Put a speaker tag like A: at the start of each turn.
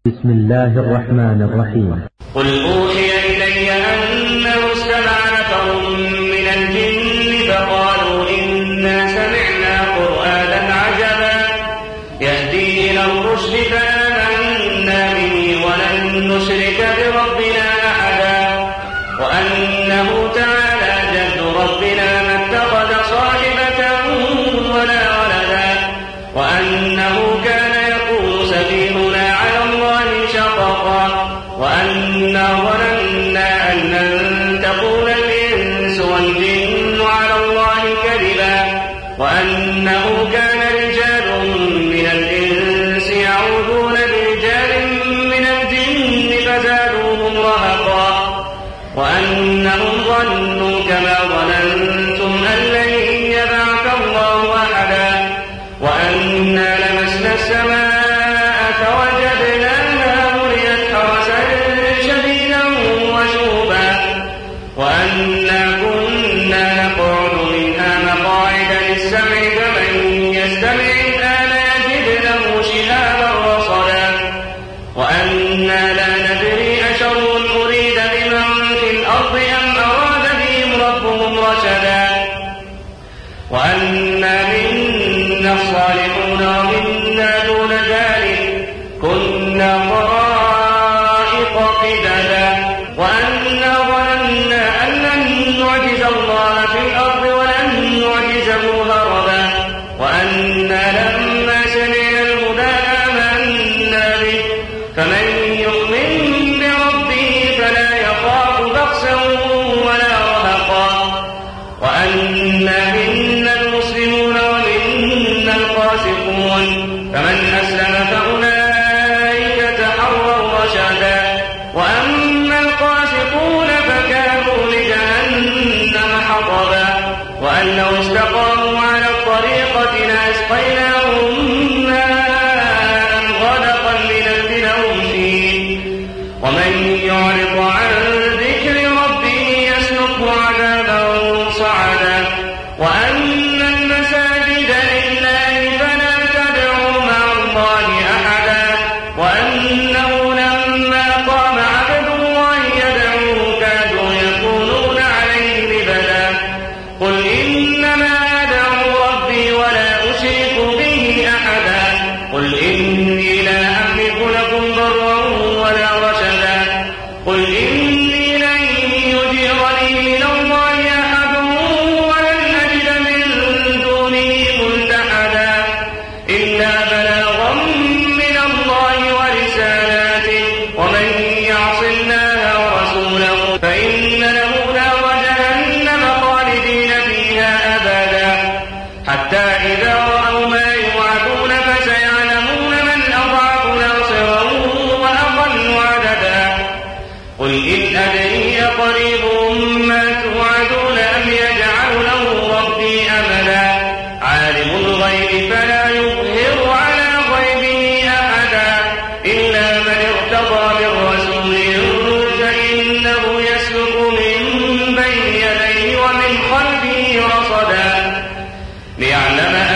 A: بسم الله الرحمن الرحيم.
B: قل أوحي إلي أنه استمع نفر من الجن فقالوا إنا سمعنا قرآنا عجبا يهدي إلى الرشد فآمنا به ولن نشرك بربنا أحدا وأنه تعالى جد ربنا ما اتخذ صاحبة ولا ولدا وأنه كان يقول سفيهنا على الله شططا وأنا ظننا أن لن تقول الإنس والجن على الله كذبا وأنه كان رجال من الإنس يعوذون برجال من الجن فزادوهم رهقا وأنهم ظنوا كما ظننتم أن لن يبعث الله أحدا وأنا لمسنا السماء فوجدناها ملئت حرسا شديدا وشهبا وأنا كنا نقعد منها مقاعد للسمع فمن يستمع الآن يجد له شهابا رصدا وأنا لا ندري أشر أريد بمن في الأرض أم أراد بهم ربهم رشدا وأنا منا الصالحون ومنا دون ذلك كنا طرائق قددا وأنا ظننا أن لن نعجز الله في الأرض ولن نعجزه هربا وأنا لما سمعنا الهدى آمنا به فمن يؤمن بربه فلا يخاف بخسا ولا رهقا وأنا منا المسلمون ومنا القاسطون فمن أسلم فأولئك تحروا رشدا وأما القاسطون فكانوا لجهنم حطبا وأن لو استقاموا على الطريقة لأسقيناهم ماء غدقا لنفتنهم فيه ومن يعرض عن ذكر ربه يسلكه عذابا صعدا وأن المساجد لله فلا تدعوا مع الله أحدا وأنه لما قام عبد الله يدعوه كادوا يكونون عليه لبدا قل إنما أدعو ربي ولا أشرك به أحدا قل إني لا أملك لكم ضرا ولا رشدا قل إني لن يجيرني من الله أحد ولن أجد من دونه ملتحدا إلا بلاغا من الله ورسالاته ومن يعص الله ورسوله فإن له نار جهنم خالدين فيها أبدا حتى إذا رأوا ما يوعدون فسيعلمون من أضعف ناصرا وأضل عددا قل إن أدري أقريب ما توعدون أم يجعل له ربي أمدا عالم الغيب فلا يظهر على غيبه أحدا إلا من ارتضى بالرسول فإنه يسلك من بين يديه ومن خلفه رصدا ليعلم